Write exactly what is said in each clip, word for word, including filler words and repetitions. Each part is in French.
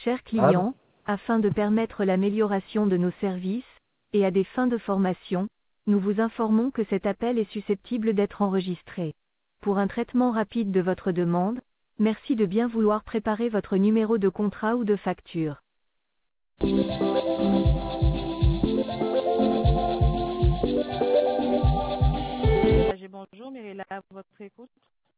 Chers Allô? clients, afin de permettre l'amélioration de nos services, et à des fins de formation, nous vous informons que cet appel est susceptible d'être enregistré. Pour un traitement rapide de votre demande, merci de bien vouloir préparer votre numéro de contrat ou de facture. Bonjour, Mirella, à votre écoute.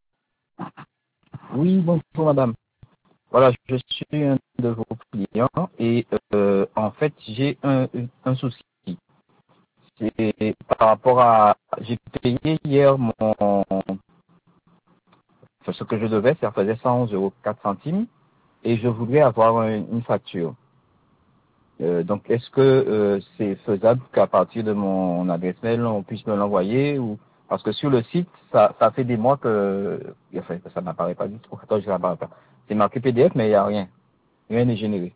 Oui, bonjour madame. Voilà, je suis un de vos clients et euh, en fait j'ai un, un souci. C'est par rapport à, j'ai payé hier mon, enfin, ce que je devais, ça faisait cent onze euros quatre centimes et je voudrais avoir une, une facture. Euh, donc est-ce que euh, c'est faisable qu'à partir de mon adresse mail on puisse me l'envoyer ou parce que sur le site ça, ça fait des mois que enfin, ça n'apparaît pas du tout. Attends, je n'apparaît pas. C'est marqué P D F mais il n'y a rien. Rien n'est généré.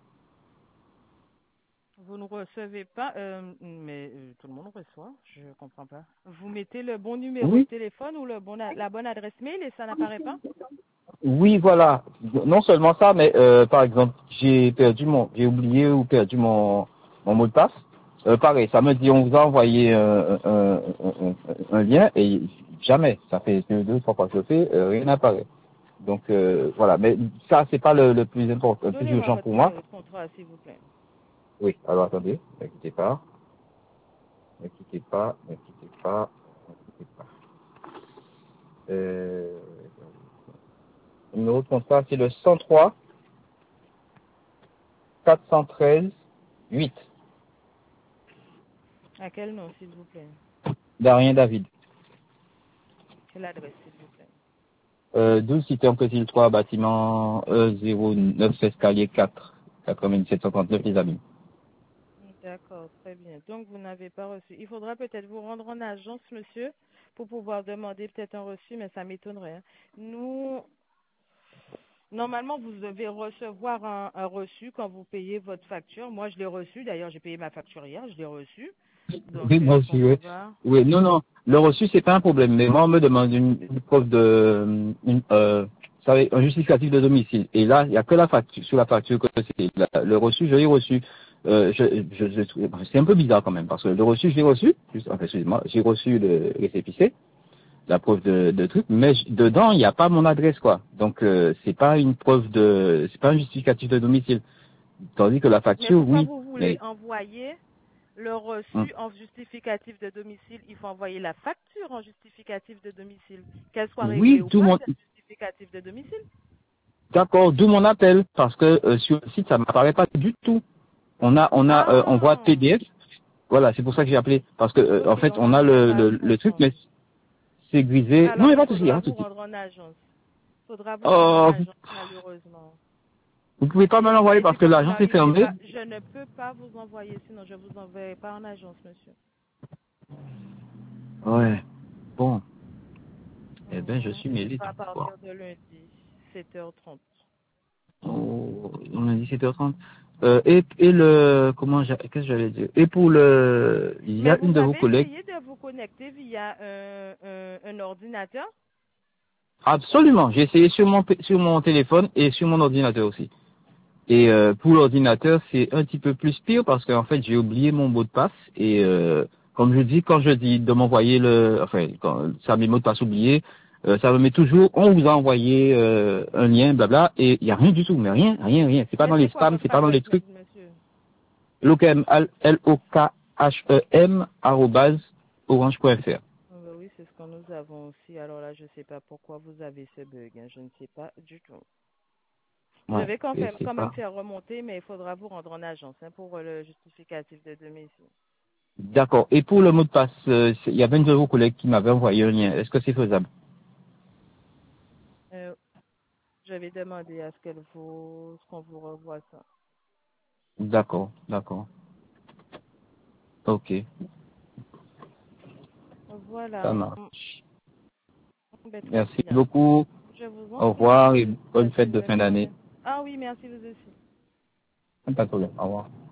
Vous ne recevez pas, euh, mais euh, tout le monde reçoit, je comprends pas. Vous mettez le bon numéro de Oui, téléphone ou le bon a- la bonne adresse mail et ça n'apparaît pas? oui, voilà. Non seulement ça, mais euh, par exemple, j'ai perdu mon, j'ai oublié ou perdu mon, mon mot de passe. Euh, pareil, ça me dit on vous a envoyé euh, un, un, un, un lien et jamais. Ça fait deux, deux trois fois que je le fais, euh, rien n'apparaît. Donc euh, voilà, mais ça c'est pas le, le plus important, le plus Donnez-moi urgent votre pour moi. numéro de contrat, s'il vous plaît. Oui, alors attendez, ne quittez pas, ne quittez pas, ne quittez pas, ne quittez pas. Euh, le numéro de contrat c'est le cent trois quatre cent treize huit. À quel nom, s'il vous plaît? Darien David. Quelle adresse, s'il vous plaît? Euh, douze cité en Petit trois, bâtiment E zéro neuf escalier quatre, quatre-vingt-dix-sept cent trente-neuf les Amis. D'accord, très bien. Donc, vous n'avez pas reçu. Il faudra peut-être vous rendre en agence, monsieur, pour pouvoir demander peut-être un reçu, mais ça m'étonnerait, hein. Nous, normalement, vous devez recevoir un, un reçu quand vous payez votre facture. Moi, je l'ai reçu. D'ailleurs, j'ai payé ma facture hier, je l'ai reçu. Donc, Oui, euh, moi ce qu'on aussi, peut oui. voir. Oui, non, non, le reçu, c'est pas un problème, mais moi, on me demande une, une preuve de, une, euh, vous savez, un justificatif de domicile. Et là, il n'y a que la facture, sur la facture que c'est, la- le reçu, je l'ai reçu. Euh, je, je, je trouve- c'est un peu bizarre quand même, parce que le reçu, je l'ai reçu, juste, enfin, excusez-moi, j'ai reçu le récépissé, la preuve de, de truc, mais je- dedans, il n'y a pas mon adresse, quoi. Donc, euh, c'est pas une preuve de, c'est pas un justificatif de domicile. Tandis que la Mais facture, pourquoi oui. vous voulez Mais, envoyer le hum. reçu en justificatif de domicile? Il faut envoyer la facture en justificatif de domicile, qu'elle soit réglée Oui, ou tout pas, mon, c'est justificatif de domicile. d'accord, d'où mon appel, parce que euh, sur le site, ça m'apparaît pas du tout. On a, on a, euh, on voit Ah, P D F. Voilà, c'est pour ça que j'ai appelé, parce que, euh, en ok, fait, on on a n'arrivait le, pas à le, vous le truc, mais comprendre. c'est grisé. Non, Alors, il n'y a il pas de souci, il n'y a faudra pas de vous souci. rendre en agence. Il faudra vous rendre en Oh, agence, malheureusement. vous pouvez pas me l'envoyer Mais parce vu que que vous l'agence est n'arrivez fermée. pas, je ne peux pas vous envoyer, sinon je vous enverrai pas en agence, monsieur. Ouais. Bon, eh ben, je Mhm. suis Et ce mêlé sera du à pouvoir. partir de lundi, sept heures trente. Oh, on a dit sept heures trente. Euh, et, et le, comment, j'a- qu'est-ce que j'allais dire? Et pour le, il y Mais a une vous de vos avez collègues. essayé de vous connecter via un, un, un ordinateur? Absolument, j'ai essayé sur mon, p- sur mon téléphone et sur mon ordinateur aussi. Et euh, pour l'ordinateur, c'est un petit peu plus pire parce qu'en fait, j'ai oublié mon mot de passe. Et euh, comme je dis, quand je dis de m'envoyer le... Enfin, quand ça mes mots de passe oubliés, euh, ça me met toujours, on vous a envoyé euh, un lien, blabla, et il n'y a rien du tout, mais rien, rien, rien. C'est pas Mais dans les c'est quoi spams, votre c'est pas dans les adresse mail, trucs. monsieur? L O K M, L O K H E M, arrobase, orange point F R. Ah bah oui, c'est ce que nous avons aussi. Alors là, je ne sais pas pourquoi vous avez ce bug, hein. Je ne sais pas du tout. Je Ouais, vais quand et même, c'est quand même pas... faire remonter, mais il faudra vous rendre en agence, hein, pour euh, le justificatif de domicile. D'accord. Et pour le mot de passe, euh, c'est- il y avait une de vos collègues qui m'avait envoyé un lien. Est-ce que c'est faisable? Euh, je vais demander à ce qu'elle vous, qu'on vous revoie ça. D'accord, d'accord. Ok, ça Voilà. marche. Ben, très Merci bien. beaucoup. Je vous en Au prie. revoir et bonne Passez fête une de bonne fin d'année. journée. Ah oui, merci vous aussi. Pas de problème. Au revoir.